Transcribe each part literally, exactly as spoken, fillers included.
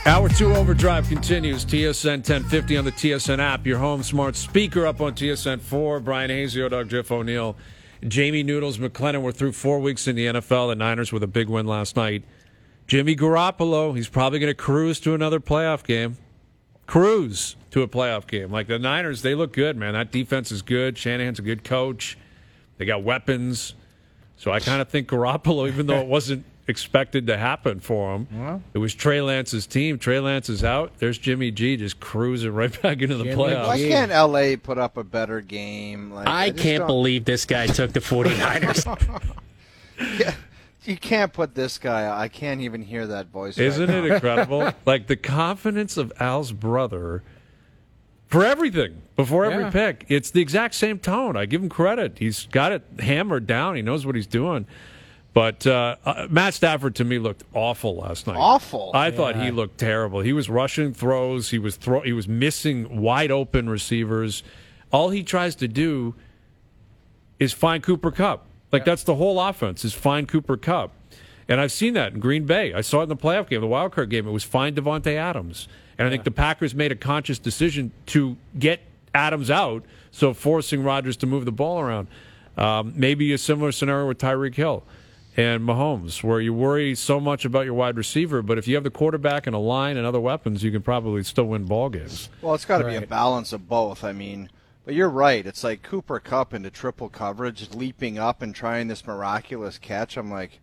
Hour two Overdrive continues. T S N ten fifty on the T S N app. Your home smart speaker up on T S N four. Brian Hazio, Doug Jeff O'Neill, Jamie Noodles McLennan. We're through four weeks in the N F L. The Niners with a big win last night. Jimmy Garoppolo, he's probably going to cruise to another playoff game. Cruise to a playoff game. Like the Niners, they look good, man. That defense is good. Shanahan's a good coach. They got weapons. So I kind of think Garoppolo, even though it wasn't expected to happen for him. Well, it was Trey Lance's team. Trey Lance is out. There's Jimmy G just cruising right back into the Jimmy playoffs. Why can't L A put up a better game? Like, I, I can't don't... believe this guy took the 49ers. yeah, you can't put this guy. I can't even hear that voice. Isn't right it now. incredible? Like the confidence of Al's brother for everything, before every yeah. pick. It's the exact same tone. I give him credit. He's got it hammered down. He knows what he's doing. But uh, uh, Matt Stafford, to me, looked awful last night. Awful. I yeah. thought he looked terrible. He was rushing throws. He was throw. He was missing wide-open receivers. All he tries to do is find Cooper Kupp. Like, yeah. that's the whole offense, is find Cooper Kupp. And I've seen that in Green Bay. I saw it in the playoff game, the wild card game. It was find Devontae Adams. And I think the Packers made a conscious decision to get Adams out, so forcing Rodgers to move the ball around. Um, maybe a similar scenario with Tyreek Hill and Mahomes, where you worry so much about your wide receiver, but if you have the quarterback and a line and other weapons, you can probably still win ball games. Well, it's got to right. be a balance of both. I mean, but you're right. It's like Cooper Kupp into triple coverage, leaping up and trying this miraculous catch. I'm like,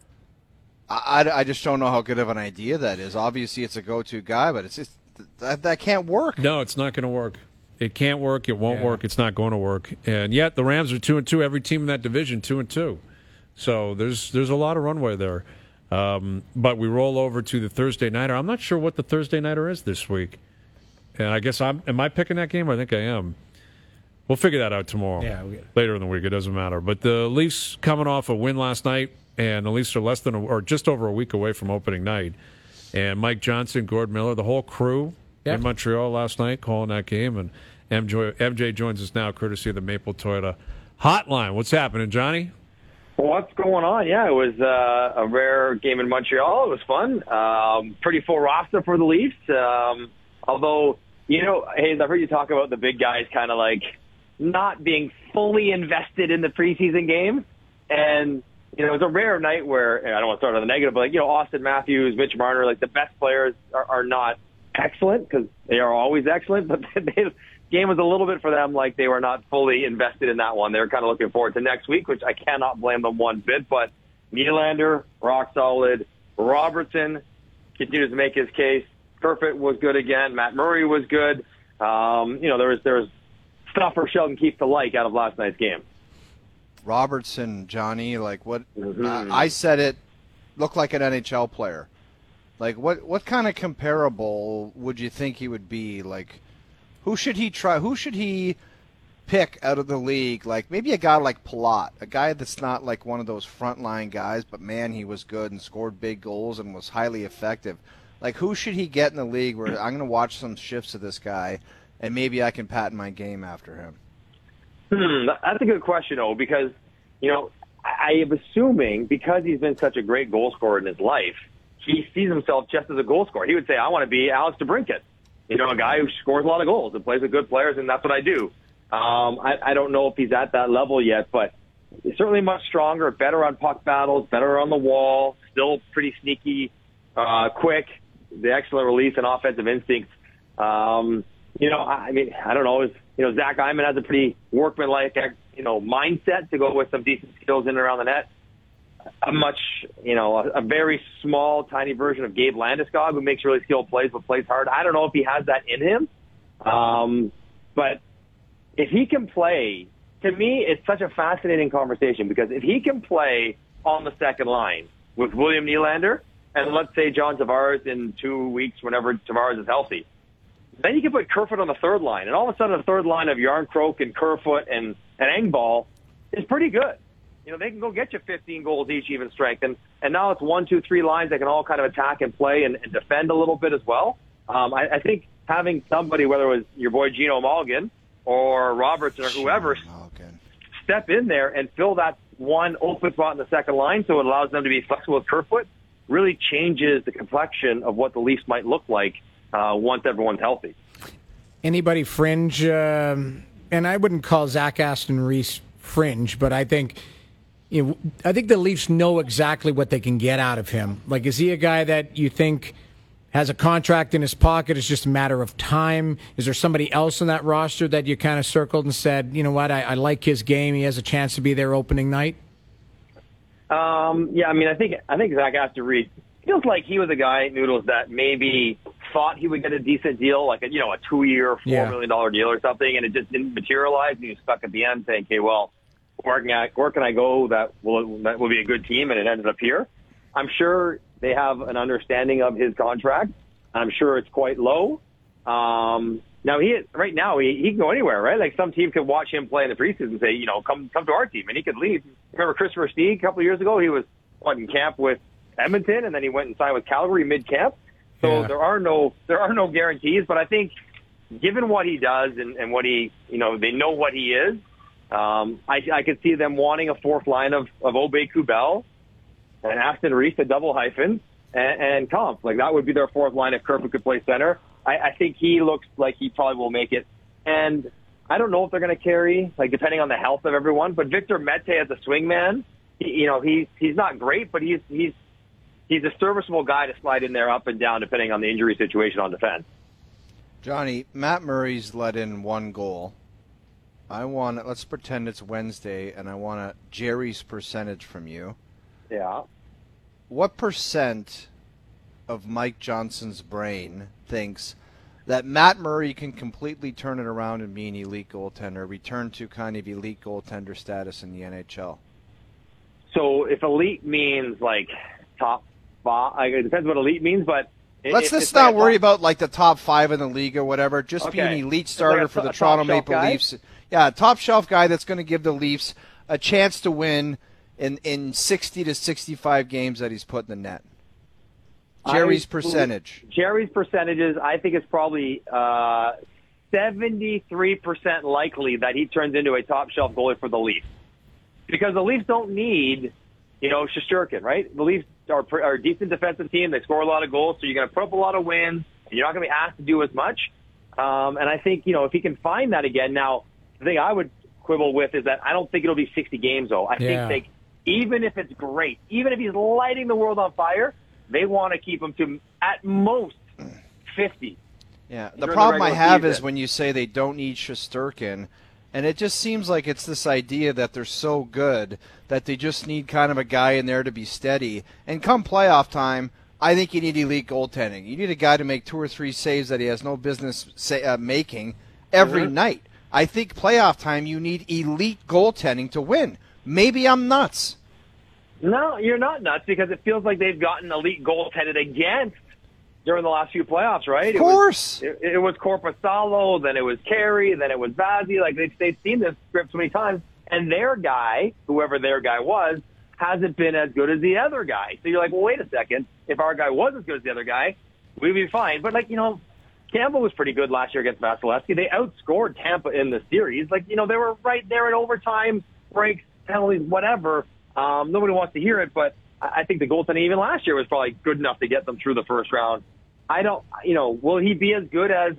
I, I, I just don't know how good of an idea that is. Obviously, it's a go-to guy, but it's just that, that can't work. No, it's not going to work. It can't work. It won't yeah. work. It's not going to work. And yet, the Rams are two and two. Every team in that division, two and two. So there's there's a lot of runway there. Um, but we roll over to the Thursday nighter. I'm not sure what the Thursday nighter is this week. And I guess I'm am I picking that game? I think I am. We'll figure that out tomorrow. Yeah, we, later in the week. It doesn't matter. But the Leafs coming off a win last night, and the Leafs are less than a, or just over a week away from opening night. And Mike Johnson, Gord Miller, the whole crew yep. in Montreal last night calling that game. And M J, M J joins us now, courtesy of the Maple Toyota Hotline. What's happening, Johnny? What's going on? Yeah, it was uh, a rare game in Montreal. It was fun. Um, pretty full roster for the Leafs. Um, although, you know, Hayes, I've heard you talk about the big guys kind of like not being fully invested in the preseason games. And, you know, it was a rare night where, and I don't want to start on the negative, but, like, you know, Austin Matthews, Mitch Marner, like the best players are, are not excellent because they are always excellent, but they game was a little bit for them like they were not fully invested in that one. They were kind of looking forward to next week, which I cannot blame them one bit. But Nylander, rock solid. Robertson continues to make his case. Kerfoot was good again. Matt Murray was good. Um, you know, there was there was stuff for Sheldon Keefe to like out of last night's game. Robertson, Johnny, like what? Mm-hmm. uh, I said it looked like an N H L player. Like what? What kind of comparable would you think he would be? Like, who should he try? Who should he pick out of the league? Like maybe a guy like Palat, a guy that's not like one of those frontline guys, but man, he was good and scored big goals and was highly effective. Like who should he get in the league where I'm going to watch some shifts of this guy and maybe I can patent my game after him? Hmm, that's a good question, though, because, you know, I am assuming because he's been such a great goal scorer in his life, he sees himself just as a goal scorer. He would say, I want to be Alex DeBrincat, you know, a guy who scores a lot of goals and plays with good players, and that's what I do. Um, I, I don't know if he's at that level yet, but he's certainly much stronger, better on puck battles, better on the wall, still pretty sneaky, uh, quick, the excellent release and offensive instincts. Um, you know, I, I mean, I don't know. Is, you know, Zach Hyman has a pretty workmanlike, you know, mindset to go with some decent skills in and around the net. A much, you know, a, a very small, tiny version of Gabe Landeskog who makes really skilled plays but plays hard. I don't know if he has that in him. Um, but if he can play, to me, it's such a fascinating conversation because if he can play on the second line with William Nylander and let's say John Tavares in two weeks whenever Tavares is healthy, then you can put Kerfoot on the third line. And all of a sudden the third line of Yarncroke and Kerfoot and, and Engvall is pretty good. You know, they can go get you fifteen goals each, even strength. And, and now it's one, two, three lines that can all kind of attack and play and, and defend a little bit as well. Um, I, I think having somebody, whether it was your boy Gino Mulligan or Robertson or whoever, step in there and fill that one open spot in the second line so it allows them to be flexible with Kerfoot, really changes the complexion of what the Leafs might look like uh, once everyone's healthy. Anybody fringe, um, and I wouldn't call Zach Aston Reese fringe, but I think you know, I think the Leafs know exactly what they can get out of him. Like, is he a guy that you think has a contract in his pocket? It's just a matter of time. Is there somebody else on that roster that you kind of circled and said, you know what, I, I like his game. He has a chance to be there opening night? Um, yeah, I mean, I think I think Zach Aston Reese feels like he was a guy, Noodles, that maybe thought he would get a decent deal, like a, you know, a two-year, four Yeah. million dollar deal or something, and it just didn't materialize. And he was stuck at the end, saying, "Okay, well, where can I, where can I go that will that will be a good team?" And it ended up here. I'm sure they have an understanding of his contract. I'm sure it's quite low. Um, now he right now he, he can go anywhere, right? Like some team could watch him play in the preseason and say, you know, come come to our team, and he could leave. Remember Chris Versteeg a couple of years ago? He was what, in camp with Edmonton, and then he went and signed with Calgary mid camp. So Yeah. there are no there are no guarantees, but I think given what he does and, and what he, you know, they know what he is. Um, I, I could see them wanting a fourth line of of Aubé-Kubel and Aston Reese, a double hyphen, and, and Kampf. Like that would be their fourth line if Kerfoot could play center. I, I think he looks like he probably will make it. And I don't know if they're going to carry, like depending on the health of everyone. But Victor Mete as a swingman, he, you know, he's he's not great, but he's he's he's a serviceable guy to slide in there up and down depending on the injury situation on defense. Johnny, Matt Murray's let in one goal. I want, let's pretend it's Wednesday, and I want a Jerry's percentage from you. Yeah. What percent of Mike Johnson's brain thinks that Matt Murray can completely turn it around and be an elite goaltender, return to kind of elite goaltender status in the N H L? So if elite means like top five, like, it depends what elite means, but Let's if just it's not like a worry top- about like the top five in the league or whatever. Just be an Okay. elite It's starter like a for t- the a Toronto top-shelf Maple guy? Leafs. Yeah, a top shelf guy that's going to give the Leafs a chance to win in, in sixty to sixty-five games that he's put in the net. Jerry's I- percentage. Jerry's percentages, I think it's probably uh, seventy-three percent likely that he turns into a top shelf goalie for the Leafs. Because the Leafs don't need, you know, Shesterkin, right? The Leafs are, are a decent defensive team. They score a lot of goals, so you're going to put up a lot of wins, and you're not going to be asked to do as much. Um, and I think, you know, if he can find that again. Now, the thing I would quibble with is that I don't think it'll be sixty games, though. I Yeah. think they, even if it's great, even if he's lighting the world on fire, they want to keep him to, at most, fifty. Yeah, the during the problem I regular have is season. when you say they don't need Shesterkin, and it just seems like it's this idea that they're so good that they just need kind of a guy in there to be steady. And come playoff time, I think you need elite goaltending. You need a guy to make two or three saves that he has no business say, uh, making every Mhm. night. I think playoff time you need elite goaltending to win. Maybe I'm nuts. No, you're not nuts because it feels like they've gotten elite goaltended against during the last few playoffs, right? Of course. It was, it, it was Korpisalo, then it was Carey, then it was Vazzy. Like they've, they've seen this script so many times, and their guy, whoever their guy was, hasn't been as good as the other guy. So you're like, well, wait a second. If our guy was as good as the other guy, we'd be fine. But like, you know, Campbell was pretty good last year against Vasilevsky. They outscored Tampa in the series. Like, you know, they were right there in overtime, breaks, penalties, whatever. Um, nobody wants to hear it, but I I think the goaltending even last year was probably good enough to get them through the first round. I don't, you know, will he be as good as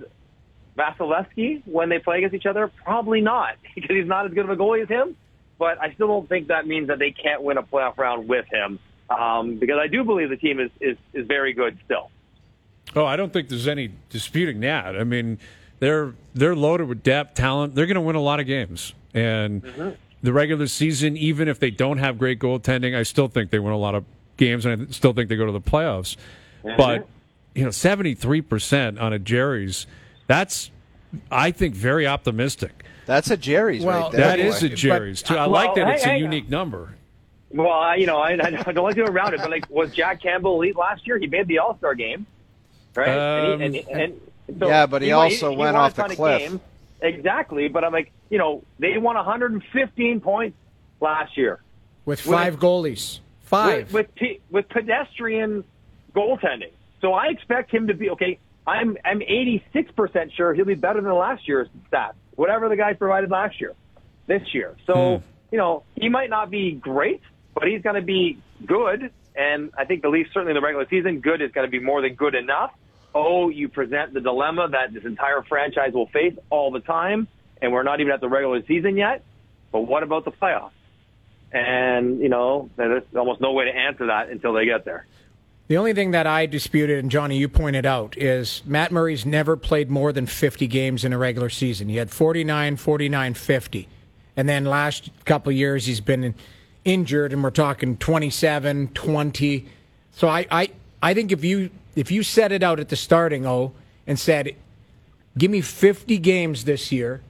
Vasilevsky when they play against each other? Probably not, because he's not as good of a goalie as him. But I still don't think that means that they can't win a playoff round with him, um, because I do believe the team is, is, is very good still. Oh, I don't think there's any disputing that. I mean, they're they're loaded with depth, talent. They're going to win a lot of games. And Mm-hmm. the regular season, even if they don't have great goaltending, I still think they win a lot of games, and I still think they go to the playoffs. Mm-hmm. But, you know, seventy-three percent on a Jerry's, that's, I think, very optimistic. That's a Jerry's Well, right there. That boy. is a Jerry's, too. I Well, like that hey, it's a hey, unique number. Well, I, you know, I, I don't like to go around it, but like, was Jack Campbell elite last year? He made the All-Star game, right? Um, and he, and, and, and so Yeah, but he won- also he went won a off the ton of cliff. games. Exactly, but I'm like, you know, they won one hundred fifteen points last year With five goalies. Five. with with, pe- with pedestrian goaltending. So I expect him to be okay. I'm I'm eighty-six percent sure he'll be better than last year's stats, whatever the guys provided last year, this year. So Hmm. you know, he might not be great, but he's going to be good. And I think the Leafs, certainly in the regular season, good is going to be more than good enough. Oh, you present the dilemma that this entire franchise will face all the time, and we're not even at the regular season yet. But what about the playoffs? And, you know, there's almost no way to answer that until they get there. The only thing that I disputed, and Johnny, you pointed out, is Matt Murray's never played more than fifty games in a regular season. He had forty-nine, forty-nine, fifty. And then last couple of years he's been injured, and we're talking twenty-seven, twenty. So I, I, I think if you if you set it out at the starting, oh, and said, give me fifty games this year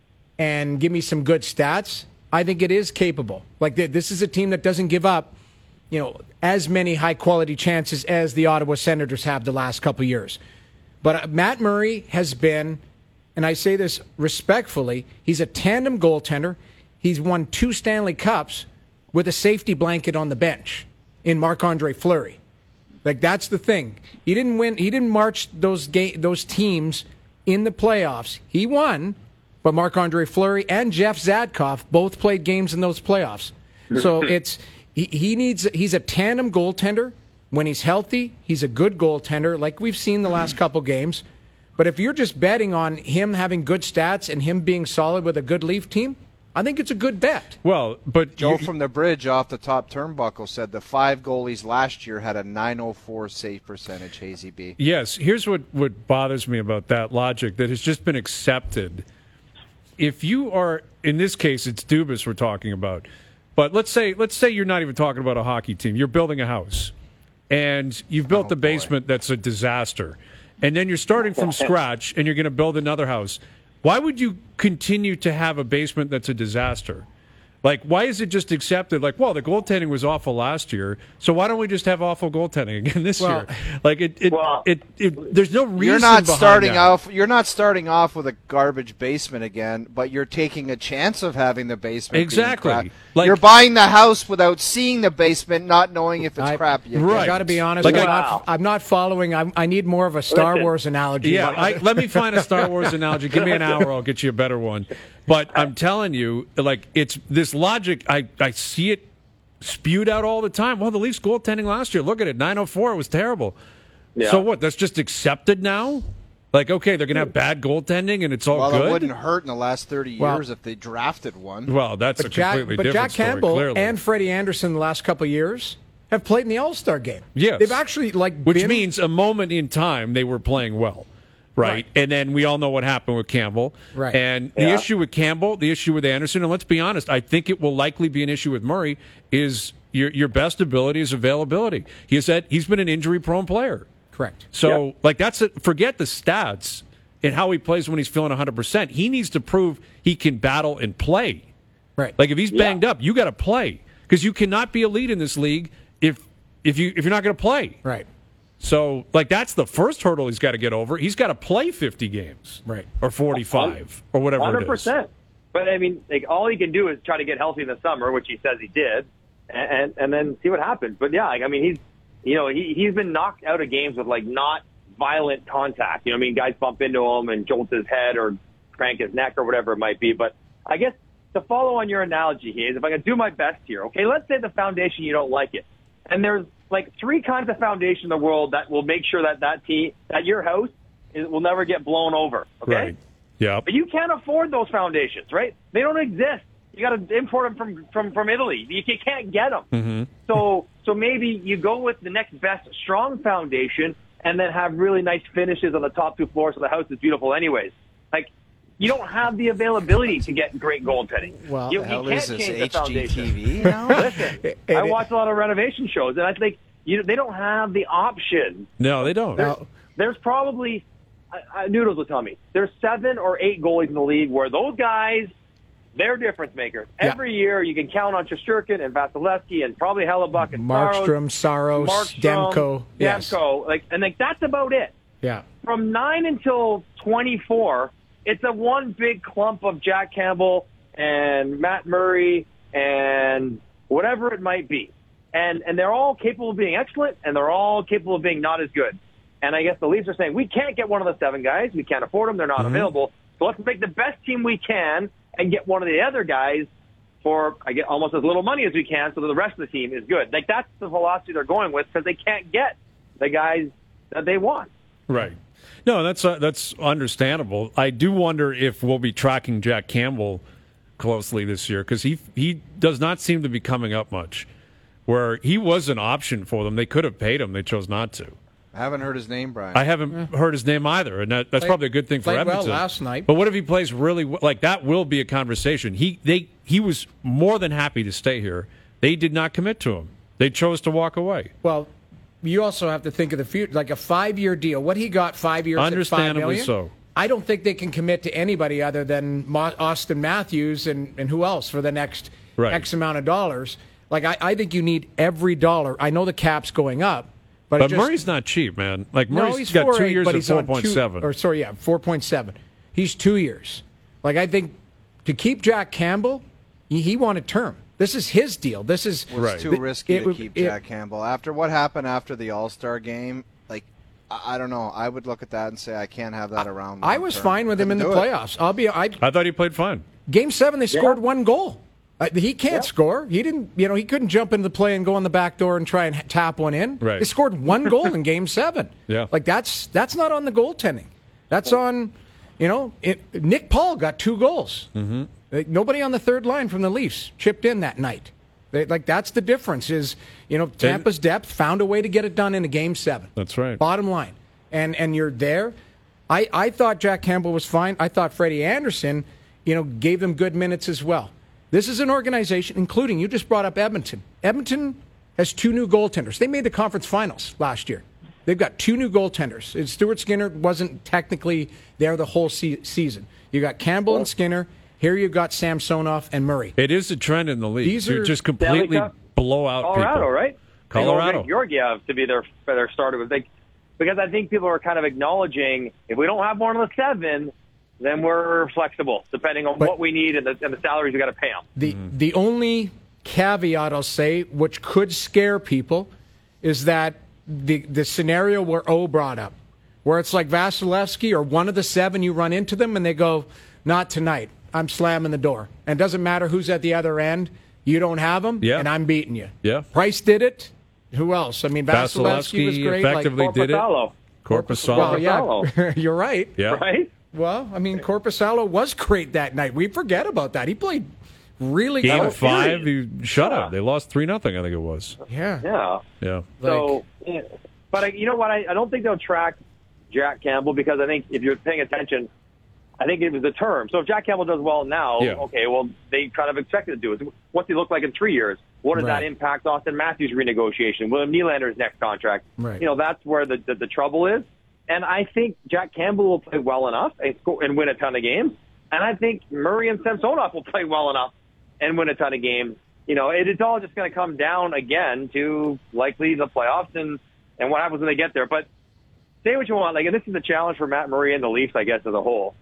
and give me some good stats, I think it is capable. Like, this is a team that doesn't give up, you know, as many high-quality chances as the Ottawa Senators have the last couple of years. But Matt Murray has been, and I say this respectfully, he's a tandem goaltender. He's won two Stanley Cups with a safety blanket on the bench in Marc-Andre Fleury. Like, that's the thing. He didn't win. He didn't march those ga- those teams in the playoffs. He won, but Marc-Andre Fleury and Jeff Zadkoff both played games in those playoffs. So it's... He, he needs. He's a tandem goaltender. When he's healthy, he's a good goaltender, like we've seen the last couple games. But if you're just betting on him having good stats and him being solid with a good Leaf team, I think it's a good bet. Well, but Joe you, from the bridge off the top turnbuckle said the five goalies last year had a nine oh four save percentage, Hazy B. Yes, here's what, what bothers me about that logic that has just been accepted. If you are, in this case, it's Dubas we're talking about. But let's say let's say you're not even talking about a hockey team. You're building a house, and you've built Oh, the basement that's a disaster. And then you're starting from scratch, and you're going to build another house. Why would you continue to have a basement that's a disaster? Like, why is it just accepted? Like, well, the goaltending was awful last year, so why don't we just have awful goaltending again this Well, year? Like, it, it, well, it, it, there's no reason. You're not behind starting that. off. You're not starting off with a garbage basement again, but you're taking a chance of having the basement. being Exactly. crap. Like- you're buying the house without seeing the basement, not knowing if it's I- crap. yet. Right. I got to be honest. Like I'm, I- not, I'm not following. I'm, I need more of a Star Listen. Wars analogy. Yeah, I, let me find a Star Wars analogy. Give me an hour, I'll get you a better one. But I'm telling you, like, it's this logic. I, I see it spewed out all the time. Well, the Leafs goaltending last year, look at it, nine oh four, it was terrible. Yeah. So what? That's just accepted now? Like, okay, they're going to have bad goaltending and it's all Well, good? it wouldn't hurt in the last thirty Well- years if they drafted one. Well, that's a But Jack, completely but different Jack Campbell story, clearly. and Freddie Anderson the last couple of years have played in the All-Star game. Yes. They've actually, like, Which been, means a moment in time they were playing well. Right? Right. And then we all know what happened with Campbell. Right. And the Yeah. issue with Campbell, the issue with Anderson, and let's be honest, I think it will likely be an issue with Murray, is your your best ability is availability. He has said he's been an injury-prone player. Correct. So, Yeah. like, that's a, forget the stats and how he plays when he's feeling one hundred percent. He needs to prove he can battle and play. Right. Like, if he's Yeah. banged up, you got to play because you cannot be elite in this league if if you if you're not going to play. Right. So, like, that's the first hurdle he's got to get over. He's got to play fifty games, Right. or forty-five, or whatever one hundred it is. percent. But, I mean, like, all he can do is try to get healthy in the summer, which he says he did, and and, and then see what happens. But, yeah, like, I mean, he's, you know, he, he's been knocked out of games with, like, not violent contact. You know what I mean? Guys bump into him and jolt his head or crank his neck or whatever it might be. But I guess to follow on your analogy here is if I can do my best here, okay, let's say the foundation, you don't like it. And there's like three kinds of foundation in the world that will make sure that that team, that your house is, will never get blown over. Okay. Right. Yeah. But you can't afford those foundations, right? They don't exist. You got to import them from, from, from Italy. You can't get them. Mm-hmm. So, so maybe you go with the next best strong foundation and then have really nice finishes on the top two floors so the house is beautiful anyways. Like, you don't have the availability to get great goaltending. Well, you, the hell you can't is this, change the H G foundation. T V now? Listen, And I it- watch a lot of renovation shows, and I think you know, they don't have the option. No, they don't. Now, There's probably, uh, uh, Noodles will tell me, there's seven or eight goalies in the league where those guys, they're difference makers. Yeah. Every year you can count on Shesterkin and Vasilevsky and probably Hellebuck and Markstrom, Saros, Markstrom, Demko. Yes. Demko, like, and like that's about it. Yeah. From nine until twenty-four, it's a one big clump of Jack Campbell and Matt Murray and whatever it might be. And and they're all capable of being excellent, and they're all capable of being not as good. And I guess the Leafs are saying, we can't get one of the seven guys. We can't afford them. They're not Mm-hmm. available. So let's make the best team we can and get one of the other guys for I get almost as little money as we can, so that the rest of the team is good. Like that's the philosophy they're going with because they can't get the guys that they want. Right. No, that's uh, that's understandable. I do wonder if we'll be tracking Jack Campbell closely this year because he he does not seem to be coming up much. Where he was an option for them, they could have paid him. They chose not to. I haven't heard his name, Brian. I haven't yeah. heard his name either, and that, that's played, probably a good thing for played Edmonton. Well last night, but what if he plays really well? Like that will be a conversation. He they he was more than happy to stay here. They did not commit to him. They chose to walk away. Well, you also have to think of the future, like a five-year deal. What he got five years, understandably at five million, so. I don't think they can commit to anybody other than Austin Matthews and, and who else for the next right. X amount of dollars. Like I, I think you need every dollar. I know the cap's going up. But, but just, Murray's not cheap, man. Like Murray's no, he's got four two eight, years but at he's on four point seven. Two, or sorry, yeah, four point seven. He's two years. Like I think to keep Jack Campbell, he, he wanted term. This is his deal. This is it was right. too risky it, to it, keep it, Jack Campbell after what happened after the All-Star game. Like I, I don't know. I would look at that and say I can't have that around. I was term. fine with him in the playoffs. I'll be. I, I thought he played fine. Game seven, they scored yeah. one goal. Uh, he can't yeah. score. He didn't. You know, he couldn't jump into the play and go on the back door and try and tap one in. Right. They scored one goal in Game Seven. Yeah, like that's that's not on the goaltending. That's on. You know, it, Nick Paul got two goals. Mm-hmm. Like, nobody on the third line from the Leafs chipped in that night. They, like that's the difference. Is you know Tampa's depth found a way to get it done in a Game Seven. That's right. Bottom line, and and you're there. I I thought Jack Campbell was fine. I thought Freddie Anderson, you know, gave them good minutes as well. This is an organization, including, you just brought up Edmonton. Edmonton has two new goaltenders. They made the conference finals last year. They've got two new goaltenders. And Stuart Skinner wasn't technically there the whole se- season. You got Campbell and Skinner. Here you've got Samsonov and Murray. It is a trend in the league. These to are just completely blow out Colorado, people. right? Colorado. Georgiev to be their, their starter. Was like, because I think people are kind of acknowledging if we don't have more than a seven, then we're flexible, depending on but what we need and the, and the salaries we got to pay them. The mm-hmm. the only caveat I'll say, which could scare people, is that the the scenario where O brought up, where it's like Vasilevsky or one of the seven, you run into them and they go, "Not tonight. I'm slamming the door." And it doesn't matter who's at the other end. You don't have them, yeah. and I'm beating you. Yeah. Price did it. Who else? I mean, Vasilevsky, Vasilevsky was great. effectively like, did it. Korpisalo. Korpisalo. Well, yeah, you're right. Yeah. Right? Well, I mean, Korpisalo was great that night. We forget about that. He played really Game good. five, he shut yeah. up. They lost three nothing. I think it was. Yeah. Yeah. Yeah. So, yeah. but I, you know what? I, I don't think they'll track Jack Campbell because I think if you're paying attention, I think it was the term. So if Jack Campbell does well now, yeah. okay, well, they kind of expected to do it. What's he look like in three years? What does Right. that impact Austin Matthews' renegotiation? William Nylander's next contract? Right. You know, that's where the, the, the trouble is. And I think Jack Campbell will play well enough and, score, and win a ton of games. And I think Murray and Samsonov will play well enough and win a ton of games. You know, it, it's all just going to come down again to likely the playoffs and, and what happens when they get there. But say what you want. Like, and this is a challenge for Matt Murray and the Leafs, I guess, as a whole.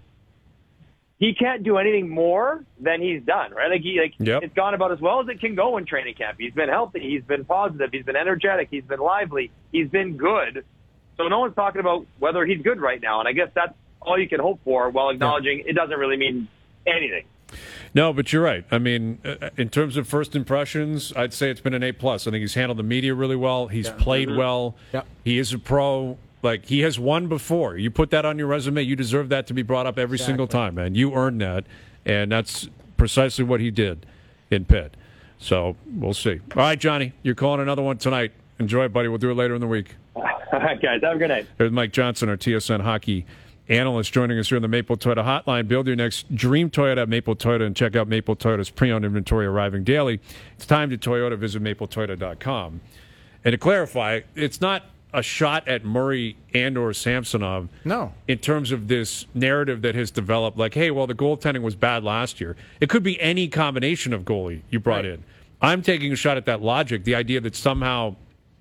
He can't do anything more than he's done, right? Like, he, like yep. it's gone about as well as it can go in training camp. He's been healthy. He's been positive. He's been energetic. He's been lively. He's been good. So no one's talking about whether he's good right now. And I guess that's all you can hope for while acknowledging yeah. it doesn't really mean anything. No, but you're right. I mean, in terms of first impressions, I'd say it's been an A plus. I think he's handled the media really well. He's yeah. played mm-hmm. well. Yep. He is a pro. Like, he has won before. You put that on your resume, you deserve that to be brought up every Exactly. single time, man. You earned that, and that's precisely what he did in Pitt. So we'll see. All right, Johnny, you're calling another one tonight. Enjoy it, buddy. We'll do it later in the week. All right, guys. Have a good night. There's Mike Johnson, our T S N hockey analyst, joining us here on the Maple Toyota Hotline. Build your next dream Toyota at Maple Toyota and check out Maple Toyota's pre-owned inventory arriving daily. It's time to Toyota. Visit maple toyota dot com. And to clarify, it's not a shot at Murray and or Samsonov. No. In terms of this narrative that has developed, like, hey, well, the goaltending was bad last year. It could be any combination of goalie you brought right. in. I'm taking a shot at that logic, the idea that somehow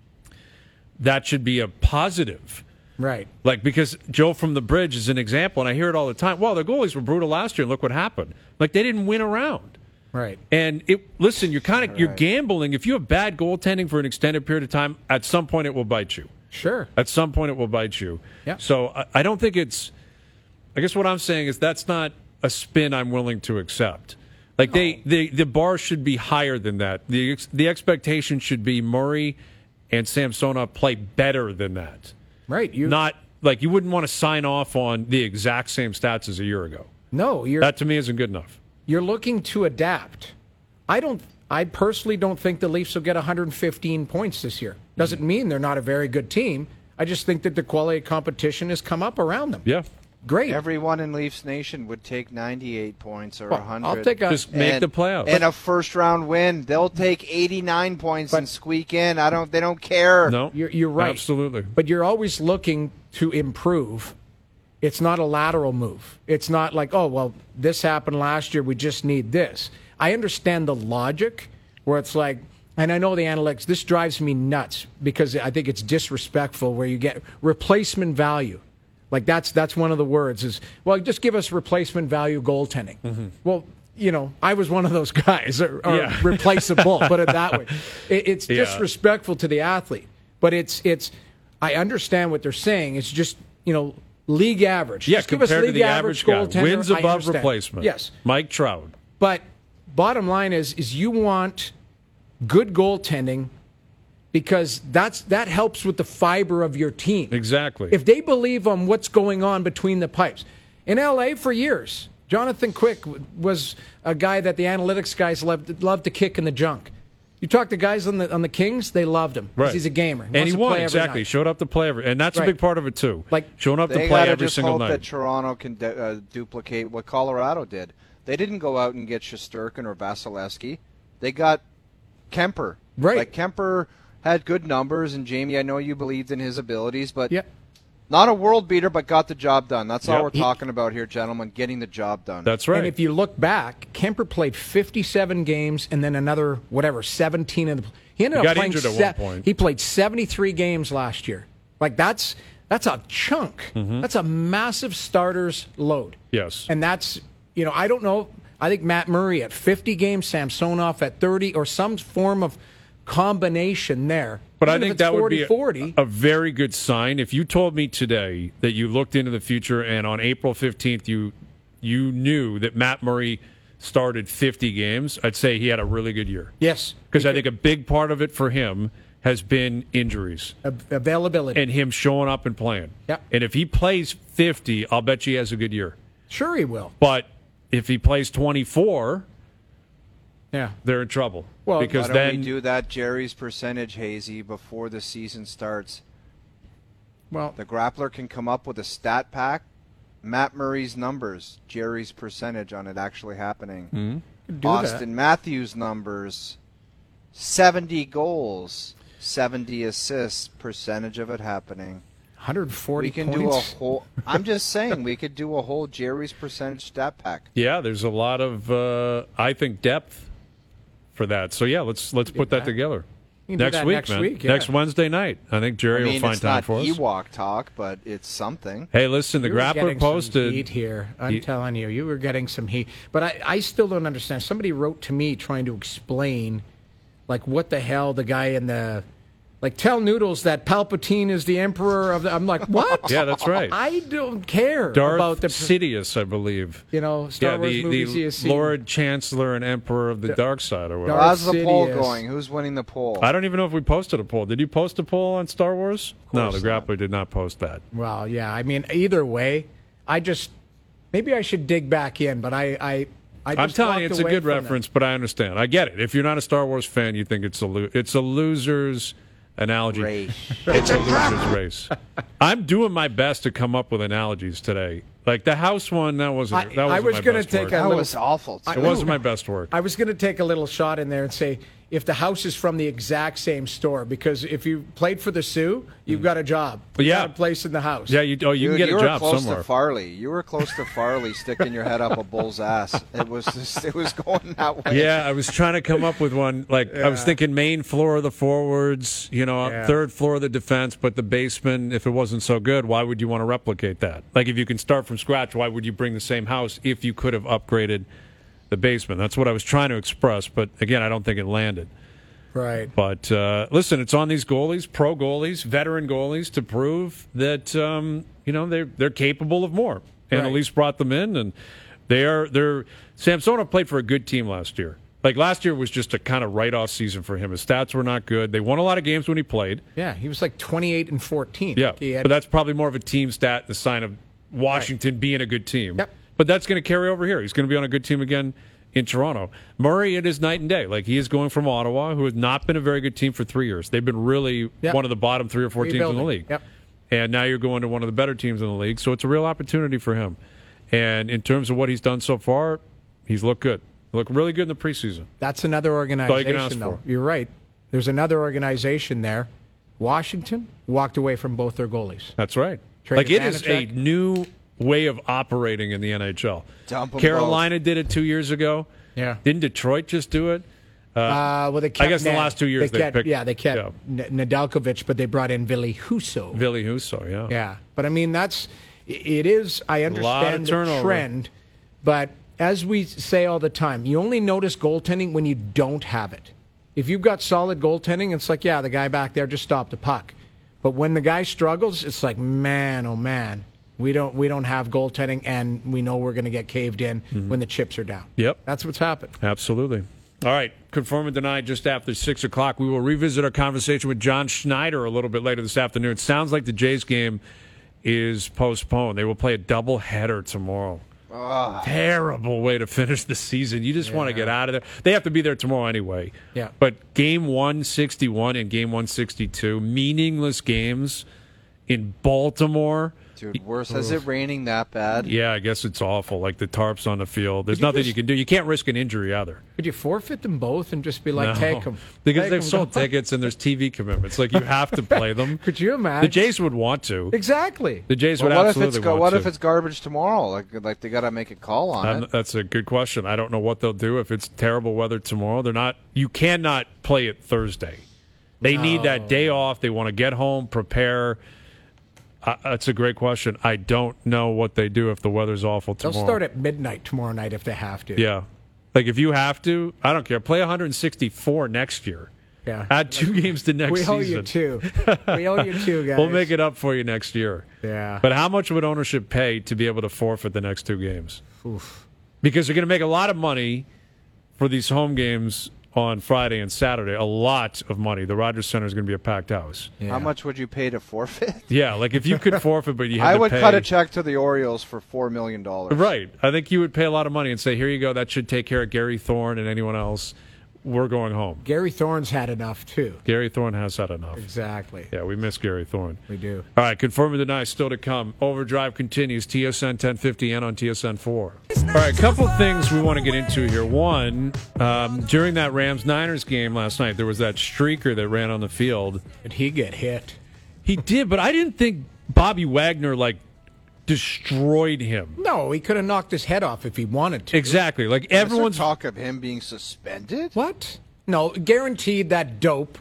that should be a positive. Right. Like, because Joe from the Bridge is an example, and I hear it all the time. Well, the goalies were brutal last year, and look what happened. Like, they didn't win a round. Right. And it listen, you're kind of right. you're gambling. If you have bad goaltending for an extended period of time, at some point it will bite you. Sure. At some point it will bite you. Yeah. So I, I don't think it's. I guess what I'm saying is that's not a spin I'm willing to accept. Like they, they, the bar should be higher than that. The ex- the expectation should be Murray and Samsonov play better than that. Right. You Not like you wouldn't want to sign off on the exact same stats as a year ago. No, you're That to me isn't good enough. you're looking to adapt. I don't. I personally don't think the Leafs will get one hundred fifteen points this year. Doesn't mean they're not a very good team. I just think that the quality of competition has come up around them. Yeah. Great. Everyone in Leafs Nation would take ninety-eight points or Well, one hundred. I'll take a Just make and, the playoffs. and a first round win. They'll take eighty-nine points But- and squeak in. I don't. They don't care. No, You're, you're right. Absolutely. But you're always looking to improve. It's not a lateral move. It's not like, oh, well, this happened last year. We just need this. I understand the logic where it's like, and I know the analytics, this drives me nuts because I think it's disrespectful where you get replacement value. Like that's that's one of the words is, well, just give us replacement value goaltending. Mm-hmm. Well, you know, I was one of those guys, or, or Yeah. replaceable, put it that way. It, it's Yeah. disrespectful to the athlete, but it's it's. I understand what they're saying. It's just, you know, league average. Yeah, Just give us compared to league the average guy. goaltender. Wins I above understand. replacement. Yes, Mike Trout. but bottom line is is you want good goaltending because that's that helps with the fiber of your team. Exactly. If they believe on what's going on between the pipes. In L A for years, Jonathan Quick was a guy that the analytics guys loved, loved to kick in the junk. You talk to guys on the on the Kings, they loved him because Right. he's a gamer. and wants he to won, play every exactly. night. Showed up to play every, and that's Right. a big part of it too. Like- showing up to They play gotta every just single hope night. that Toronto can de- uh, duplicate what Colorado did. They didn't go out and get Shesterkin or Vasilevsky. They got Kemper. Right. Like Kemper had good numbers, and Jamie, I know you believed in his abilities, but Yeah. not a world beater, but got the job done. That's all Yep. we're He- talking about here, gentlemen, getting the job done. That's right. And if you look back, Kemper played fifty-seven games and then another, whatever, seventeen in the. He ended He up got playing. injured at se- one point. He played seventy-three games last year. Like that's that's a chunk. Mm-hmm. That's a massive starter's load. Yes. And that's you know I don't know. I think Matt Murray at fifty games, Samsonov at thirty, or some form of combination there. But I Even if think it's that would forty, be a, forty. a very good sign if you told me today that you looked into the future and on April fifteenth you you knew that Matt Murray started fifty games. I'd say he had a really good year Yes, because I think a big part of it for him has been injuries Av- availability. and him showing up and playing. Yep. And if he plays fifty, I'll bet you he has a good year. Sure, he will. But if he plays twenty-four, Yeah. they're in trouble. Well, because Why don't then we do that Jerry's percentage, Hazy, before the season starts? Well, The Grappler can come up with a stat pack. Matt Murray's numbers, Jerry's percentage on it actually happening. Mm-hmm. do Austin Matthews numbers, seventy goals, seventy assists, percentage of it happening. one hundred forty We can points. do a whole. I'm just saying we could do a whole Jerry's percentage stat pack. yeah, there's a lot of uh, I think depth for that. So yeah, let's let's put that that. together. You can do Next that week, next man. week, yeah. Next Wednesday night. I think Jerry I mean, will find it's time not for us. Ewok talk, but it's something. Hey, listen, the You were Grappler getting some posted. heat here. I'm He- telling you, you were getting some heat. But I, I still don't understand. Somebody wrote to me trying to explain, like, what the hell the guy in the, like, tell Noodles that Palpatine is the emperor of the. I'm like, what? Yeah, that's right. I don't care Darth about the, Sidious, I believe. you know, Star yeah, Wars the, movies the you've seen. Lord Chancellor and Emperor of the Dark Side, or whatever. Darth How's the poll Sidious. going? Who's winning the poll? I don't even know if we posted a poll. Did you post a poll on Star Wars? No, the course not. Grappler did not post that. Well, yeah. I mean, either way, I just maybe I should dig back in. But I, I, I just I'm telling you, walked it's a away good from that. reference, but I understand. I get it. If you're not a Star Wars fan, you think it's a lo- it's a loser's analogy. Race. It's a loser's race. I'm doing my best to come up with analogies today. Like the house one, that wasn't. I- that wasn't I was my gonna best take work. a That little- was awful. Too. I- It wasn't my best work. I was going to take a little shot in there and say if the house is from the exact same store, because if you played for the Sioux, you've got a job. You Yeah. got a place in the house. Yeah, you. Oh, you Dude, can get you a were job close somewhere. to Farley. You were close to Farley sticking your head up a bull's ass. It was just, it was going that way. Yeah, I was trying to come up with one. Like I was thinking, main floor of the forwards, you know, Yeah. third floor of the defense, but the basement. If it wasn't so good, why would you want to replicate that? Like if you can start from scratch, why would you bring the same house if you could have upgraded the basement? That's what I was trying to express, but again, I don't think it landed. Right. But uh, listen, it's on these goalies, pro goalies, veteran goalies, to prove that um, you know they're they're capable of more. And Right. at least brought them in, and They are. They're Samsonov played for a good team last year. Like last year was just a kind of write-off season for him. His stats were not good. They won a lot of games when he played. Yeah, he was like twenty-eight and fourteen. Yeah, He had- but that's probably more of a team stat, the sign of Washington being a good team. Yep. But that's going to carry over here. He's going to be on a good team again in Toronto. Murray, it is night and day. Like he is going from Ottawa, who has not been a very good team for three years. They've been really Yep. one of the bottom three or four teams in the Rebuilding. league. Yep. And now you're going to one of the better teams in the league, so it's a real opportunity for him. And in terms of what he's done so far, he's looked good. Looked really good in the preseason. That's another all you can ask organization, though. for. You're right. There's another organization there. Washington walked away from both their goalies. That's right. Traded like it is a Vanacek. new way of operating in the N H L. Dump 'em Carolina did it two years ago. Yeah. Didn't Detroit just do it? Uh, well, they kept I guess the Ned. last two years they they kept, picked- yeah, they kept yeah. N- Nedeljkovic, but they brought in Ville Husso. Ville Husso, yeah. Yeah, but I mean that's it is. I lot of understand the turnover. trend, but as we say all the time, you only notice goaltending when you don't have it. If you've got solid goaltending, it's like, yeah, the guy back there just stopped the puck. But when the guy struggles, it's like, man, oh man, we don't we don't have goaltending, and we know we're going to get caved in Mm-hmm. when the chips are down. Yep. That's what's happened. Absolutely. All right, confirm and deny just after six o'clock. We will revisit our conversation with John Schneider a little bit later this afternoon. It sounds like the Jays game is postponed. They will play a doubleheader tomorrow. Terrible way to finish the season. You just want to get out of there. They have to be there tomorrow anyway. Yeah. But game one sixty-one and game one sixty-two, meaningless games in Baltimore. Dude, worse. Is it raining that bad? Yeah, I guess it's awful. Like the tarps on the field. There's Could you nothing just- you can do. You can't risk an injury either. Could you forfeit them both and just be like, No. take them? Because they've sold tickets and there's T V commitments. Like you have to play them. Could you The imagine? Jays would want to. Exactly. The Jays Well, would what if absolutely it's go- want what to. if it's garbage tomorrow? Like like they got to make a call on Um, it. that's a good question. I don't know what they'll do if it's terrible weather tomorrow. They're not. You cannot play it Thursday. They need that day off. They want to get home, prepare. Uh, that's a great question. I don't know what they do if the weather's awful They'll tomorrow. start at midnight tomorrow night if they have to. Yeah, like if you have to, I don't care. Play one hundred sixty-four next year. Yeah. Add two games to next We owe season. you two. We owe you two, guys. We'll make it up for you next year. Yeah. But how much would ownership pay to be able to forfeit the next two games? Oof. Because they're going to make a lot of money for these home games on Friday and Saturday. A lot of money. The Rogers Center is going to be a packed house. Yeah. How much would you pay to forfeit? Yeah, like if you could forfeit, but you had I to would pay. cut a check to the Orioles for four million dollars. Right. I think you would pay a lot of money and say, here you go. That should take care of Gary Thorne and anyone else. We're going home. Gary Thorne's had enough, too. Gary Thorne has had enough. Exactly. Yeah, we miss Gary Thorne. We do. All right, confirm and deny still to come. Overdrive continues, T S N ten fifty and on T S N four. All right, a couple things we want to get into here. One, um, during that Rams-Niners game last night, there was that streaker that ran on the field. Did he get hit? He did, but I didn't think Bobby Wagner, like, destroyed him. No, he could have knocked his head off if he wanted to. Exactly. Like, Everyone's everyone's... talk of him being suspended. What? No, guaranteed that dope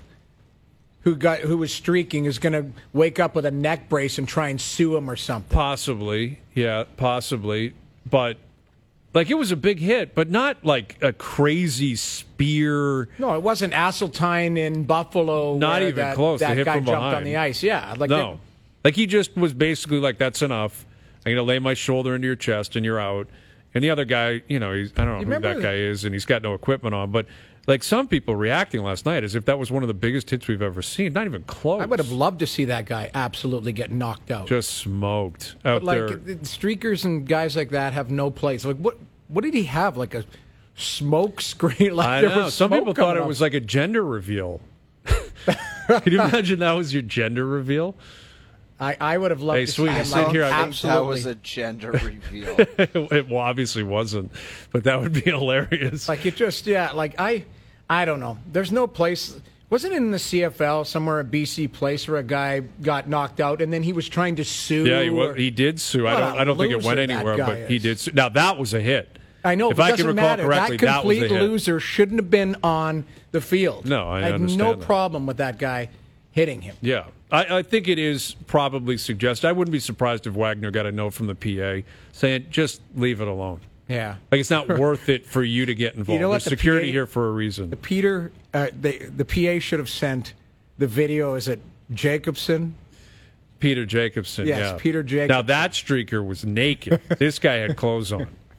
who got who was streaking is going to wake up with a neck brace and try and sue him or something. Possibly, yeah, possibly. But, like, it was a big hit, but not, like, a crazy spear... No, it wasn't Asseltine in Buffalo. Not where even that, close. They That hit guy from jumped behind. on the ice. Yeah, like No. Like, he just was basically like, that's enough. I'm going to lay my shoulder into your chest and you're out. And the other guy, you know, he's, I don't know You who remember that guy is, and he's got no equipment on. But, like, some people reacting last night as if that was one of the biggest hits we've ever seen. Not even close. I would have loved to see that guy absolutely get knocked out. Just smoked out but like there. the streakers and guys like that have no place. Like what? What did he have? Like a smoke screen? Like I there know. was Some smoke people thought coming it up. was like a gender reveal. Can you imagine that was your gender reveal? I, I would have loved Hey, to sweetie, see him. sit like, here, I think absolutely. That was a gender reveal. It well, obviously wasn't, but that would be hilarious. Like it just yeah. Like I, I don't know. There's no place. Wasn't it in the C F L somewhere at B C Place where a guy got knocked out and then he was trying to sue? yeah, he, wa- or- he did sue. I What don't. a I don't think it went loser that anywhere, guy but he is. did. Sue. Now that was a hit. I know, If but I it can doesn't recall matter. correctly, that that was a complete hit. loser shouldn't have been on the field. No, I had understand no that. problem with that guy hitting him. Yeah, I, I think it is probably suggested. I wouldn't be surprised if Wagner got a note from the P A saying, "Just leave it alone." Yeah. Like it's not worth it for you to get involved. You know what, There's the security P A here for a reason. The Peter, uh, they, the P A should have sent the video. Is it Jacobson? Peter Jacobson. Yes, yeah. Peter Jacobson. Now that streaker was naked. This guy had clothes on.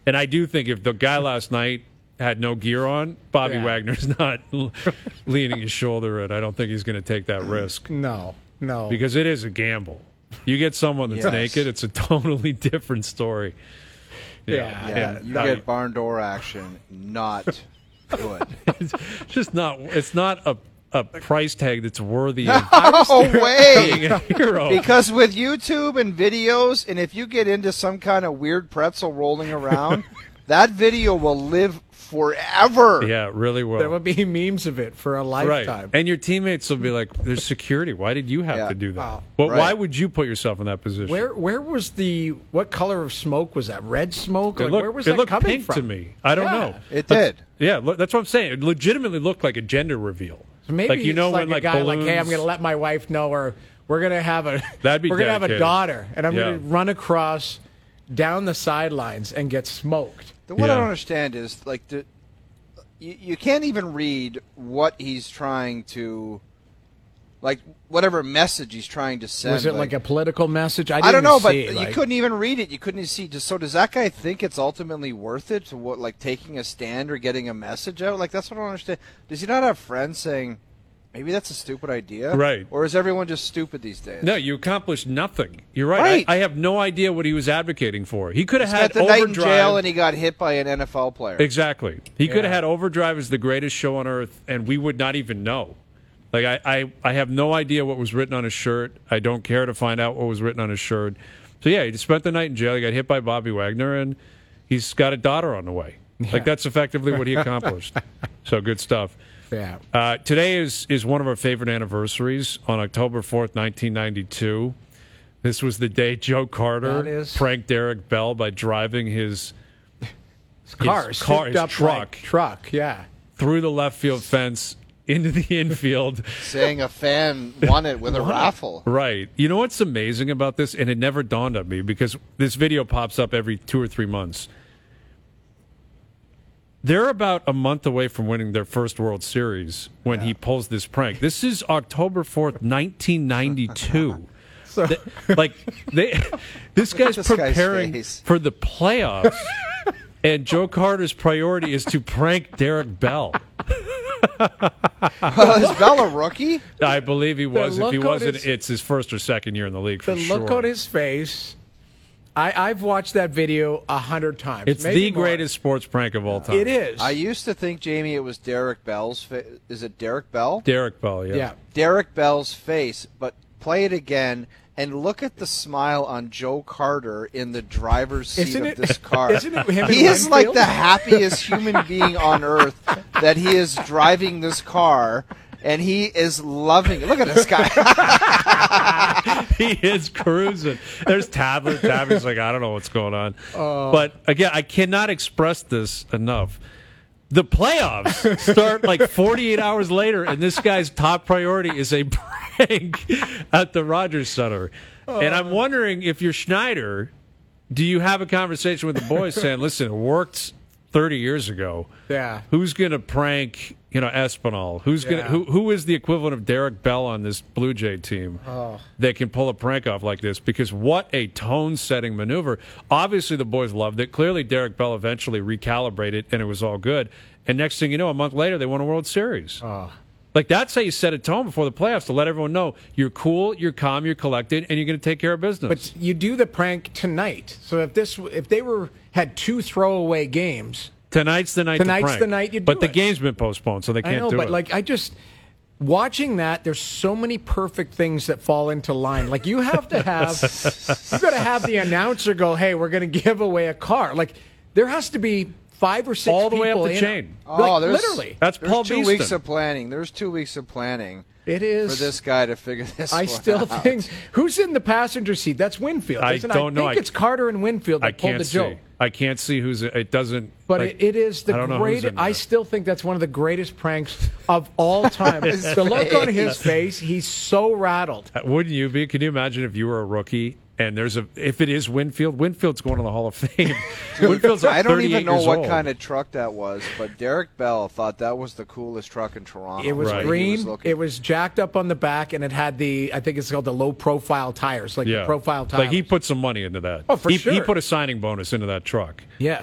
And I do think if the guy last night had no gear on, Bobby Yeah. Wagner's not leaning his shoulder in. I don't think he's going to take that risk No, no. because it is a gamble. You get someone that's Yes. naked, it's a totally different story. Yeah. Yeah, And you I- get barn door action. Not good. it's just not. It's not a a price tag that's worthy of No way. being a hero. Because with YouTube and videos, and if you get into some kind of weird pretzel rolling around, that video will live forever. Yeah, it really will. There will be memes of it for a Right. lifetime. And your teammates will be like, there's security. Why did you have Yeah. to do that? Oh, well, right. why would you put yourself in that position? Where where was the what color of smoke was that? Red smoke? it Like, looked, where was it that looked coming pink from? to me. I don't Yeah. It know. But- did. Yeah, look, that's what I'm saying. It legitimately looked like a gender reveal. So maybe like you know it's like when a like guy balloons, like, hey, I'm going to let my wife know, or we're going to have a That'd be we're going to have a dedicated. daughter, and I'm Yeah. going to run across down the sidelines and get smoked. The what I Yeah. don't understand is like the you, you can't even read what he's trying to, like whatever message he's trying to send. Was it like a political message? I, didn't I don't know, but see, you like- couldn't even read it. You couldn't even see. Just so does that guy think it's ultimately worth it to what, like taking a stand or getting a message out? Like that's what I don't understand. Does he not have friends saying, maybe that's a stupid idea, Right. Or is everyone just stupid these days? No, you accomplished nothing. You're right. Right. I, I have no idea what he was advocating for. He could have He had spent the night in overdrive. jail and he got hit by an N F L player. Exactly. He could have Yeah. had Overdrive as the greatest show on earth, and we would not even know. Like I, I, I have no idea what was written on his shirt. I don't care to find out what was written on his shirt. So yeah, he just spent the night in jail. He got hit by Bobby Wagner, and he's got a daughter on the way. Like that's effectively what he accomplished. So good stuff. Yeah. Uh, today is is one of our favorite anniversaries. On October fourth, nineteen ninety-two. This was the day Joe Carter That is- pranked Derek Bell by driving his Car, his car, souped his up truck like truck, yeah. through the left field fence into the infield. Saying a fan won it with a raffle. Right. You know what's amazing about this? And it never dawned on me because this video pops up every two or three months. They're about a month away from winning their first World Series when he pulls this prank. This is October fourth, nineteen ninety-two. So Th- like they, this guy's this guy's preparing face. for the playoffs, and Joe Carter's priority is to prank Derek Bell. Well, is Bell a rookie? I believe he was. If look he on wasn't, his- it's his first or second year in the league for the sure. look on his face. I, I've watched that video a hundred times. It's maybe the more. greatest sports prank of all time. It is. I used to think, Jamie, it was Derek Bell's face. Is it Derek Bell? Derek Bell, yeah. Yeah. Derek Bell's face, but play it again and look at the smile on Joe Carter in the driver's seat Isn't of it- this car. isn't it him he in is like Winfield? the happiest human being on earth that he is driving this car, and he is loving it. Look at this guy. He is cruising. There's Tablet. Tablet's like, I don't know what's going on. Oh. But again, I cannot express this enough. The playoffs start like forty-eight hours later, and this guy's top priority is a prank at the Rogers Center. And I'm wondering if you're Schneider, do you have a conversation with the boys saying, listen, it worked thirty years ago. Yeah. Who's going to prank, you know, Espinal? Who's going to Yeah. who who is the equivalent of Derek Bell on this Blue Jay team that can pull a prank off like this? Because what a tone-setting maneuver. Obviously, the boys loved it. Clearly, Derek Bell eventually recalibrated, and it was all good. And next thing you know, a month later, they won a World Series. Like, that's how you set a tone before the playoffs to let everyone know you're cool, you're calm, you're collected, and you're going to take care of business. But you do the prank tonight. So if this, if they were had two throwaway games, Tonight's the night Tonight's to prank. the night you do But the it. game's been postponed, so they can't I know, do but it. like I just watching that, there's so many perfect things that fall into line. Like you have to have, you got to have the announcer go, "Hey, we're going to give away a car." Like there has to be five or six All the way up people the in- chain. Oh, Like, there's, literally. That's there's Paul two Beeston. weeks of planning. There's two weeks of planning It for is. this guy to figure this I one still out. think who's in the passenger seat? That's Winfield. I Isn't it? don't know. I think I- it's Carter and Winfield that I pulled can't the see. joke. I can't see who's. It doesn't. But like, it, it is the I don't know who's greatest. in there. I still think that's one of the greatest pranks of all time. The look on his face, he's so rattled. Uh, Wouldn't you be? Can you imagine if you were a rookie and there's a if it is Winfield? Winfield's going to the Hall of Fame. Winfield's I don't even thirty-eight know years what old. kind of truck that was, but Derek Bell thought that was the coolest truck in Toronto. It was Right. He green. was looking- it was jacked up on the back, and it had the I think it's called the low profile tires, like Yeah, the profile tires. Like he put some money into that. Oh, for he, He sure. put a signing bonus into that truck. yes.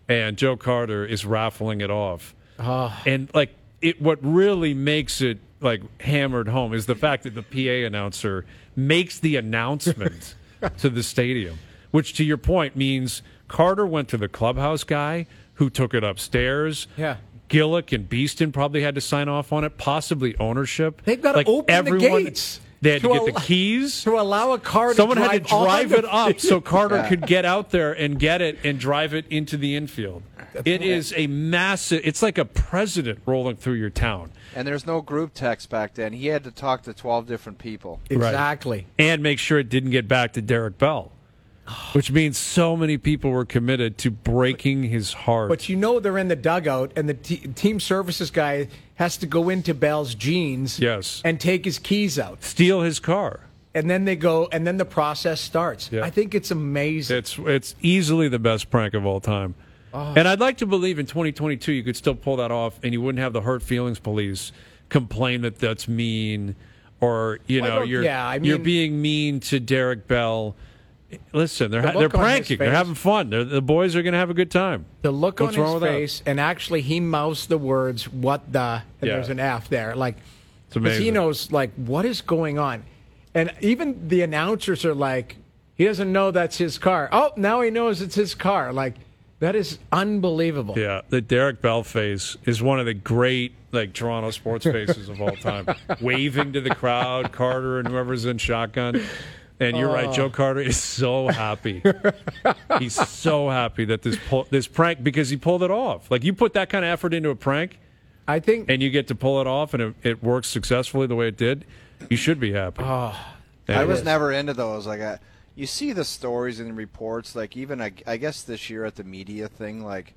and Joe Carter is raffling it off. Oh. And like it, what really makes it like hammered home is the fact that the P A announcer makes the announcement to the stadium, which to your point means Carter went to the clubhouse guy who took it upstairs. Yeah. Gillick and Beeston probably had to sign off on it, possibly ownership. They've got to like open everyone, the gates. They had to, to get al- the keys. To allow a car to Someone drive had to drive on it the up so Carter Yeah. could get out there and get it and drive it into the infield. It is a massive, it's like a president rolling through your town. And there's no group text back then. He had to talk to twelve different people. Exactly. And make sure it didn't get back to Derek Bell, which means so many people were committed to breaking his heart. But you know they're in the dugout, and the t- team services guy has to go into Bell's jeans Yes. and take his keys out. Steal his car. And then they go, and then the process starts. Yeah. I think it's amazing. It's it's easily the best prank of all time. Oh. And I'd like to believe in twenty twenty-two you could still pull that off and you wouldn't have the hurt feelings police complain that that's mean or, you Well, I know, don't- you're yeah, I you're mean- being mean to Derek Bell. Listen, they're The ha- they're look on his pranking. They're face- having fun. They're, the boys are going to have a good time. The look What's on wrong his with that? face, and actually he mouths the words, what the, and Yeah. there's an F there. Like, It's because he amazing. knows, like, what is going on? And even the announcers are like, he doesn't know that's his car. Oh, now he knows it's his car. Like, that is unbelievable. Yeah, the Derek Bell face is one of the great like Toronto sports faces of all time. Waving to the crowd, Carter and whoever's in shotgun. And you're right, Joe Carter is so happy. He's so happy that this pull, this prank because he pulled it off. Like you put that kind of effort into a prank, I think and you get to pull it off, and it, it works successfully the way it did. You should be happy. Oh, Yeah, I it was is. never into those. Like, I, you see the stories and reports. Like, even I, I guess this year at the media thing, like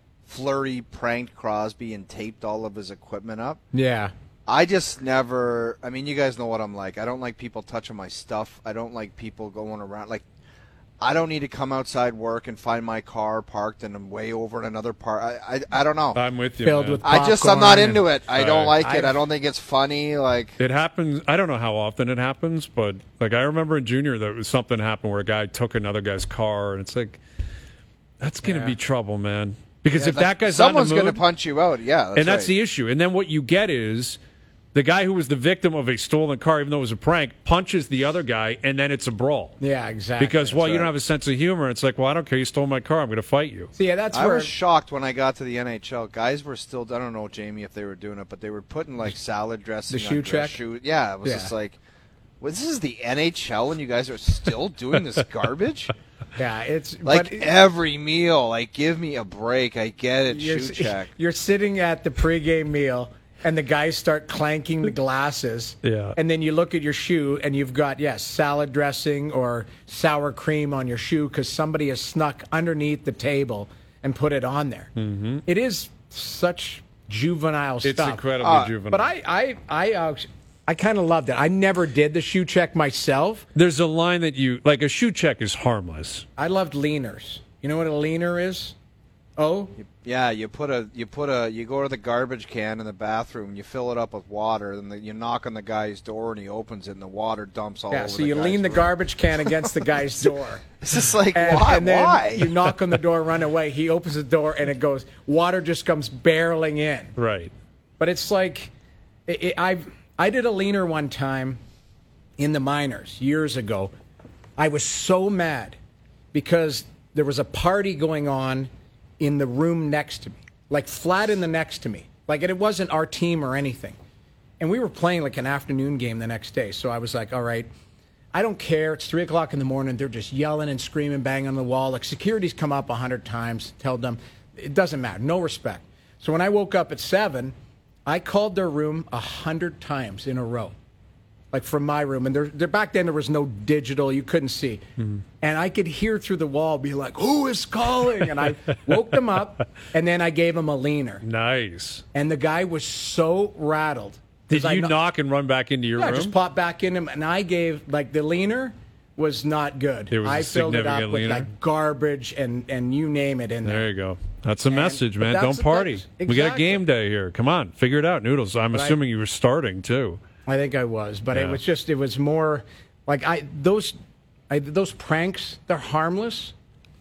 Fleury pranked Crosby and taped all of his equipment up. yeah. I just never. I mean, you guys know what I'm like. I don't like people touching my stuff. I don't like people going around. Like, I don't need to come outside work and find my car parked and I'm way over in another part. I, I, I don't know. I'm with you. Filled man. with I just, I'm not popcorn into it. I don't Right. like it. I- I don't think it's funny. Like, It happens. I don't know how often it happens, but like I remember in junior that was something happened where a guy took another guy's car, and it's like that's going to Yeah. be trouble, man. Because if like, that guy's someone's going to punch you out. Yeah, that's and that's right. the issue. And then what you get is the guy who was the victim of a stolen car, even though it was a prank, punches the other guy, and then it's a brawl. Yeah, exactly. Because well, you right. don't have a sense of humor. It's like, well, I don't care. You stole my car. I'm going to fight you. So, yeah, that's I where was shocked when I got to the N H L. Guys were still, I don't know, Jamie, if they were doing it, but they were putting like salad dressing. The on shoe dress check? shoe- Yeah, it was Yeah. just like, well, this is the N H L and you guys are still doing this garbage? yeah, it's Like but it- every meal, like give me a break. I get it, you're, shoe check. you're sitting at the pregame meal, and the guys start clanking the glasses. Yeah. And then you look at your shoe, and you've got, yes, salad dressing or sour cream on your shoe because somebody has snuck underneath the table and put it on there. Mm-hmm. It is such juvenile It's stuff. incredibly Uh, juvenile. But I, I, I, uh, I kind of loved it. I never did the shoe check myself. There's a line that you like. A shoe check is harmless. I loved leaners. You know what a leaner is? Oh, Yeah, you put a you put a you go to the garbage can in the bathroom, you fill it up with water, and the, you knock on the guy's door, and he opens it, and the water dumps all yeah. over. So the you guy's lean the room. garbage can against the guy's door. It's just like And, why? and then why? you knock on the door, run away. He opens the door, and it goes. Water just comes barreling in. Right. But it's like, it, it, I I did a leaner one time in the minors years ago. I was so mad because there was a party going on in the room next to me, like flat in the next to me. Like it wasn't our team or anything. And we were playing like an afternoon game the next day. So I was like, all right, I don't care. It's three o'clock in the morning. They're just yelling and screaming, banging on the wall. Like security's come up a hundred times, tell them it doesn't matter. No respect. So when I woke up at seven, I called their room a hundred times in a row, like from my room. And there, there back then there was no digital; you couldn't see. Mm-hmm. And I could hear through the wall, be like, "Who is calling?" And I woke them up, and then I gave them a leaner. Nice. And the guy was so rattled. Did 'Cause I you kno- knock and run back into your Yeah, room? just pop back in him, and I gave like the leaner was not good. It was a I filled it up significant with leaner? like garbage and and you name it in there. There you go. That's a message, but man. that's- Don't party. that's- We got a exactly. game day here. Come on, figure it out, Noodles. I'm But I- assuming you were starting too. I think I was, but Yeah. it was just it was more like I those I, those pranks. They're harmless,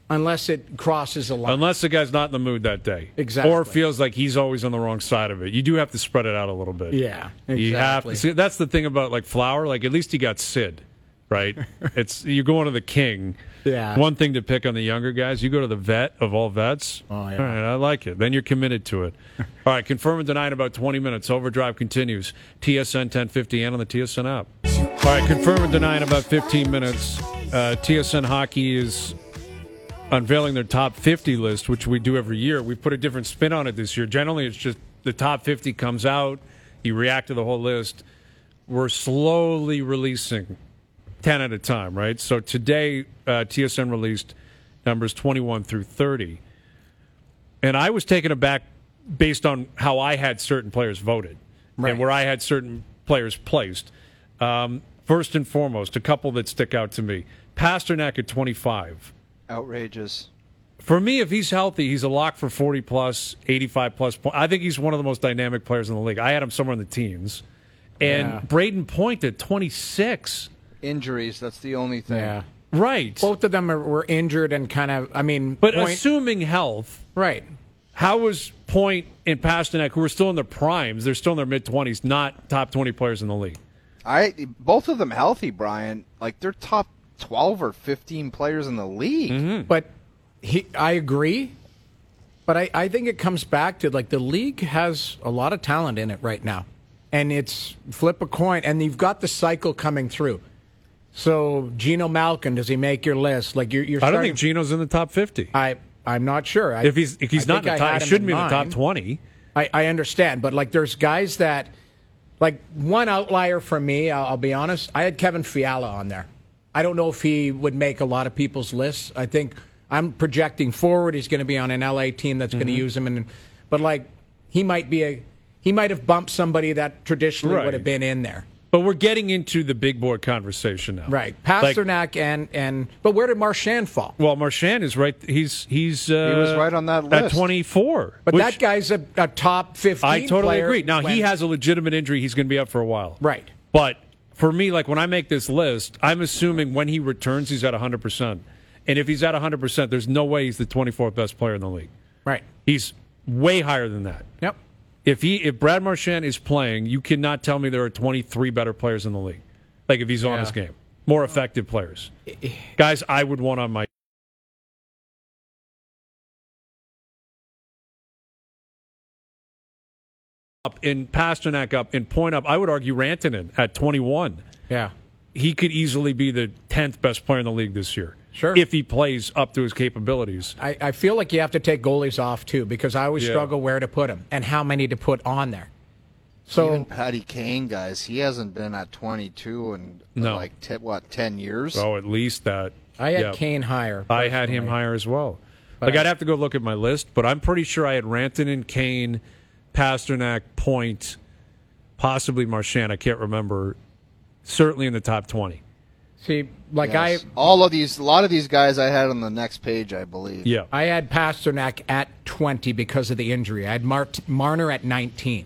unless it crosses a line. Unless the guy's not in the mood that day. Exactly. Or feels like he's always on the wrong side of it. You do have to spread it out a little bit. Yeah, You have exactly. to. See, that's the thing about like Flower. Like at least he got Sid, right? It's you're going to the king. Yeah. One thing to pick on the younger guys, you go to the vet of all vets. Oh, yeah. All right, I like it. Then you're committed to it. All right, confirm and deny in about twenty minutes. Overdrive continues. T S N ten fifty and on the T S N app. All right, confirm and deny in about fifteen minutes. Uh, T S N Hockey is unveiling their top fifty list, which we do every year. We put a different spin on it this year. Generally, it's just the top fifty comes out. You react to the whole list. We're slowly releasing ten at a time, right? So today, uh, T S N released numbers twenty-one through thirty. And I was taken aback based on how I had certain players voted Right. and where I had certain players placed. Um, first and foremost, a couple that stick out to me. Pasternak at twenty-five. Outrageous. For me, if he's healthy, he's a lock for forty plus, eighty-five plus points. I think he's one of the most dynamic players in the league. I had him somewhere in the teens. And Yeah. Braden Point at twenty-six. Injuries, that's the only thing. Yeah. Right. Both of them are, were injured and kind of, I mean, But Point- assuming health, right. how was Point and Pasternak, who are still in their primes, they're still in their mid-twenties, not top twenty players in the league? I both of them healthy, Brian. Like they're top twelve or fifteen players in the league. Mm-hmm. But he, I agree. But I, I think it comes back to like the league has a lot of talent in it right now. And it's flip a coin, and you've got the cycle coming through. So Geno Malkin, does he make your list? Like you're, you're I don't starting- think Geno's in the top fifty. I, I'm not sure. I, If he's if he's I not in think the I top, had he him shouldn't be in the mind. top twenty. I, I understand, but like there's guys that, like one outlier for me, I'll, I'll be honest, I had Kevin Fiala on there. I don't know if he would make a lot of people's lists. I think I'm projecting forward. He's going to be on an L A team that's going to use him, and but like he might be a he might have bumped somebody that traditionally Right. would have been in there. But we're getting into the big board conversation now. Right, Like, Pasternak and and but where did Marchand fall? well, Marchand is right. He's he's uh, He was right on that at list. twenty-four. But which that guy's a, a top fifteen. I totally player agree. Now he when- has a legitimate injury. He's going to be out for a while. right. But for me, like when I make this list, I'm assuming when he returns, he's at one hundred percent. And if he's at one hundred percent, there's no way he's the twenty-fourth best player in the league. Right. He's way higher than that. Yep. If he, if Brad Marchand is playing, you cannot tell me there are twenty-three better players in the league. Like if he's on Yeah. his game, more effective players. Guys, I would want on my. Up in Pasternak up in Point up. I would argue Rantanen at twenty-one. Yeah. He could easily be the tenth best player in the league this year. Sure. If he plays up to his capabilities. I, I feel like you have to take goalies off too because I always Yeah. struggle where to put them and how many to put on there. So Even Patty Kane, guys, he hasn't been at twenty-two in No. like t- what ten years. Oh, at least that. I had Yeah. Kane higher. I had him personally. higher as well. But like I- I'd have to go look at my list, but I'm pretty sure I had Rantanen, Kane, Pasternak, Point, possibly Marchand. I can't remember. Certainly in the top twenty. See, like Yes. all of these, a lot of these guys I had on the next page, I believe. Yeah. I I had Pasternak at twenty because of the injury. I had Mart, Marner at nineteen,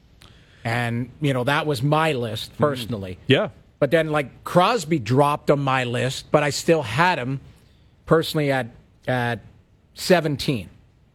and you know that was my list personally. Yeah. But then like Crosby dropped on my list, but I still had him personally at at seventeen.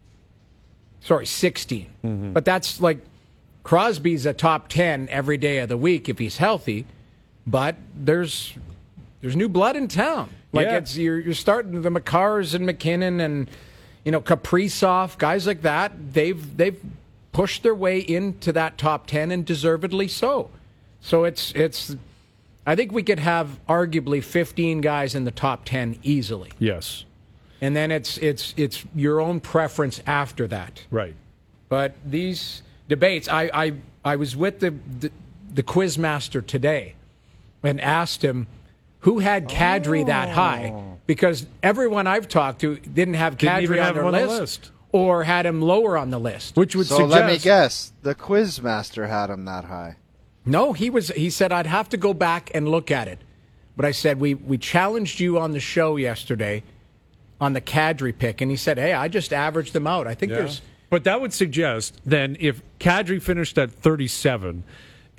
Sorry, sixteen. Mm-hmm. But that's like Crosby's a top ten every day of the week if he's healthy. But there's there's new blood in town. Like Yeah. it's you're you're starting the McCarrs and McKinnon and you know Kaprizov, guys like that. They've they've pushed their way into that top ten and deservedly so. So it's it's. I think we could have arguably fifteen guys in the top ten easily, Yes. and then it's it's it's your own preference after that. Right. But these debates, I I, I was with the, the the quiz master today, and asked him who had Kadri that high because everyone I've talked to didn't have Didn't even Kadri on have their him on the list, list. or had him lower on the list. Which would So suggest. let me guess, the quiz master had him that high. No, he was. He said I'd have to go back and look at it. But I said we we challenged you on the show yesterday on the Kadri pick, and he said, "Hey, I just averaged them out. I think Yeah. there's But that would suggest then if Kadri finished at thirty-seven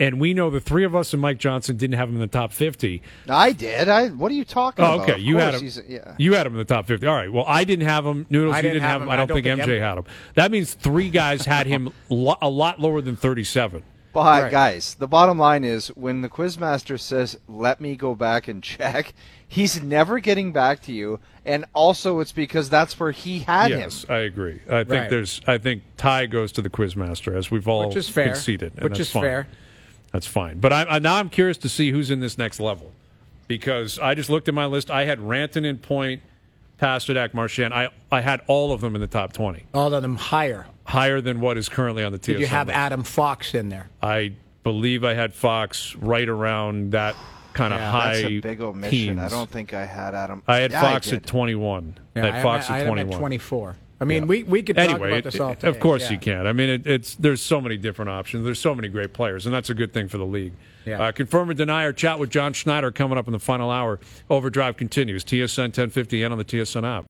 and we know the three of us and Mike Johnson didn't have him in the top fifty. I did. I. What are you talking Oh, about? okay. Of You had course him. he's- Yeah. You had him in the top fifty. All right. Well, I didn't have him. Noodles, I you didn't didn't have have him. him. I don't think, M J had him. That means three guys had him lo- a lot lower than thirty-seven. But Right. guys, the bottom line is when the quizmaster says, "Let me go back and check," he's never getting back to you, and also it's because that's where he had Yes, him. I agree. I think Right. there's. I think tie goes to the quizmaster, as we've all Which is fair. conceded, and Which that's is fine. fair. That's fine. But I, I, now I'm curious to see who's in this next level, because I just looked at my list. I had Rantanen, Point, Pasternak, Marchand. I I had all of them in the top twenty, All of them higher. higher than what is currently on the T S N. Did you have list. Adam Fox in there? I believe I had Fox right around that kind of Yeah, high that's a big omission. I teens. don't think I had Adam. I had Yeah, Fox did. at twenty-one. Yeah, I had Fox I, I at had him twenty-one. at twenty-four. I mean, Yeah. we, we could talk Anyway, about it- this all it- day. of course yeah. you can. I mean, it, it's there's so many different options. There's so many great players, and that's a good thing for the league. Yeah. Uh, confirm or deny or chat with John Schneider coming up in the final hour. Overdrive continues. T S N ten fifty and on the T S N app.